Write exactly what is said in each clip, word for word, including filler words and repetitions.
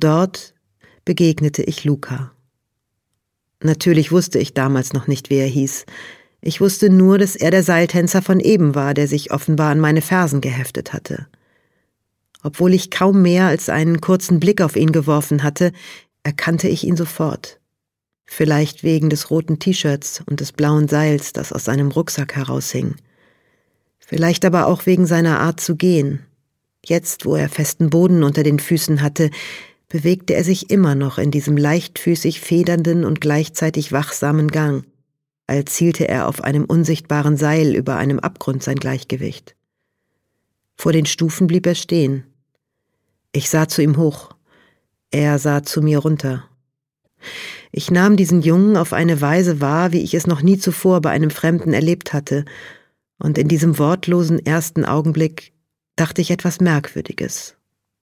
dort begegnete ich Luca. Natürlich wusste ich damals noch nicht, wie er hieß. Ich wusste nur, dass er der Seiltänzer von eben war, der sich offenbar an meine Fersen geheftet hatte. Obwohl ich kaum mehr als einen kurzen Blick auf ihn geworfen hatte, erkannte ich ihn sofort. Vielleicht wegen des roten T-Shirts und des blauen Seils, das aus seinem Rucksack heraushing. Vielleicht aber auch wegen seiner Art zu gehen. Jetzt, wo er festen Boden unter den Füßen hatte, bewegte er sich immer noch in diesem leichtfüßig federnden und gleichzeitig wachsamen Gang, als hielte er auf einem unsichtbaren Seil über einem Abgrund sein Gleichgewicht. Vor den Stufen blieb er stehen. Ich sah zu ihm hoch, er sah zu mir runter. Ich nahm diesen Jungen auf eine Weise wahr, wie ich es noch nie zuvor bei einem Fremden erlebt hatte, und in diesem wortlosen ersten Augenblick dachte ich etwas Merkwürdiges.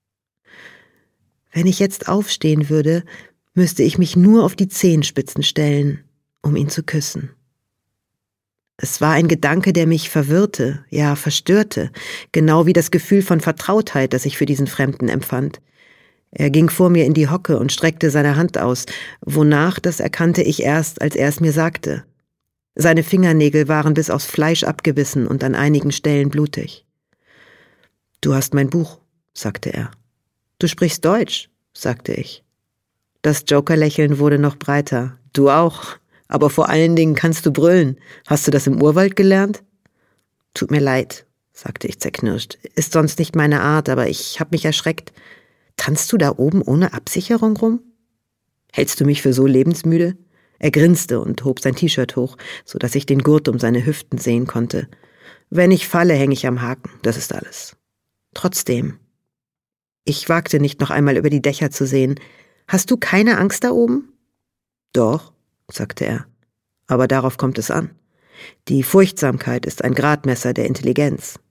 Wenn ich jetzt aufstehen würde, müsste ich mich nur auf die Zehenspitzen stellen, um ihn zu küssen. Es war ein Gedanke, der mich verwirrte, ja verstörte, genau wie das Gefühl von Vertrautheit, das ich für diesen Fremden empfand. Er ging vor mir in die Hocke und streckte seine Hand aus, wonach, das erkannte ich erst, als er es mir sagte. Seine Fingernägel waren bis aufs Fleisch abgebissen und an einigen Stellen blutig. »Du hast mein Buch«, sagte er. »Du sprichst Deutsch«, sagte ich. Das Jokerlächeln wurde noch breiter. »Du auch, aber vor allen Dingen kannst du brüllen. Hast du das im Urwald gelernt?« »Tut mir leid«, sagte ich zerknirscht. »Ist sonst nicht meine Art, aber ich habe mich erschreckt. Tanzt du da oben ohne Absicherung rum? Hältst du mich für so lebensmüde?« Er grinste und hob sein T-Shirt hoch, so dass ich den Gurt um seine Hüften sehen konnte. »Wenn ich falle, hänge ich am Haken, das ist alles. Trotzdem.« Ich wagte nicht, noch einmal über die Dächer zu sehen. »Hast du keine Angst da oben?« »Doch«, sagte er, »aber darauf kommt es an. Die Furchtsamkeit ist ein Gradmesser der Intelligenz.